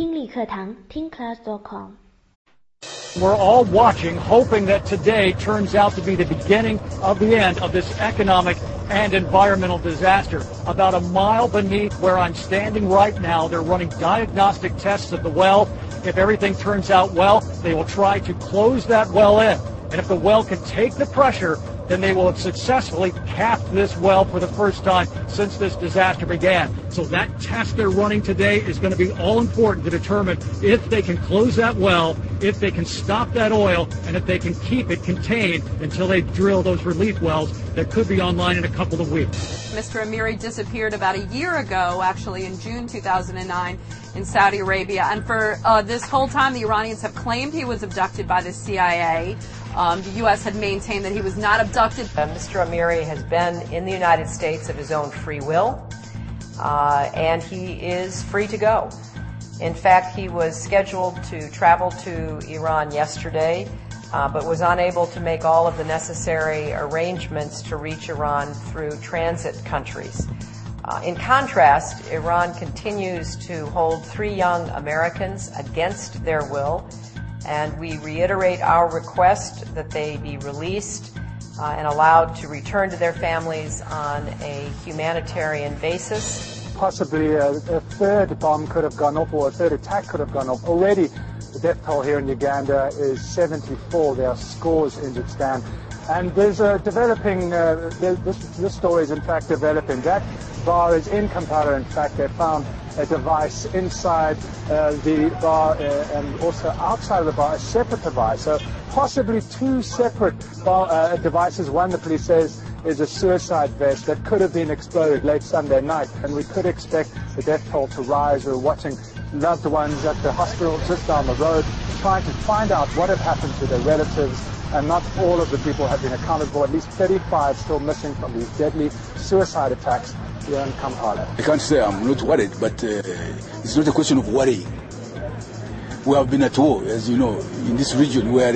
听力课堂听class.com。 We're all watching, hoping that today turns out to be the beginning of the end of this economic and environmental disaster. About a mile beneath where I'm standing right now, they're running diagnostic tests of the well. If everything turns out well, they will try to close that well in. And if the well can take the pressure, then they will have successfully capped this well for the first time since this disaster began. So that test they're running today is going to be all important to determine if they can close that well, if they can stop that oil, and if they can keep it contained until they drill those relief wells that could be online in a couple of weeks. Mr. Amiri disappeared about a year ago, actually in June 2009 in Saudi Arabia. And for this whole time, the Iranians have claimed he was abducted by the CIA. The U.S. had maintained that he was not abducted. Mr. Amiri has been in the United States of his own free will, and he is free to go. In fact, he was scheduled to travel to Iran yesterday, but was unable to make all of the necessary arrangements to reach Iran through transit countries. In contrast, Iran continues to hold 3 young Americans against their will, and we reiterate our request that they be released and allowed to return to their families on a humanitarian basis. Possibly a third bomb could have gone off, or a third attack could have gone off. Already, the death toll here in Uganda is 74. There are scores injured, Stan. And there's a developing, this story is in fact developing. That bar is in Kampala. In fact, they found a device inside the bar and also outside of the bar, a separate device. So possibly 2 separate devices. One, the police says, is a suicide vest that could have been exploded late Sunday night, and we could expect the death toll to rise. We're watching loved ones at the hospital just down the road, trying to find out what had happened to their relatives, and not all of the people have been accounted for. At least 35 still missing from these deadly suicide attacks here in Kampala. I can't say I'm not worried, but it's not a question of worrying. We have been at war, as you know, in this region where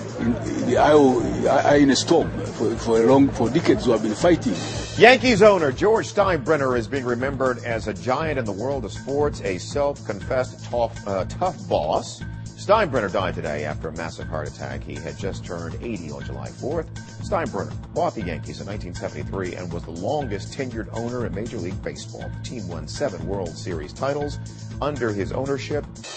in a storm for decades we have been fighting. Yankees owner George Steinbrenner is being remembered as a giant in the world of sports, a self-confessed tough boss. Steinbrenner died today after a massive heart attack. He had just turned 80 on July 4th. Steinbrenner bought the Yankees in 1973 and was the longest tenured owner in Major League Baseball. The team won 7 World Series titles under his ownership.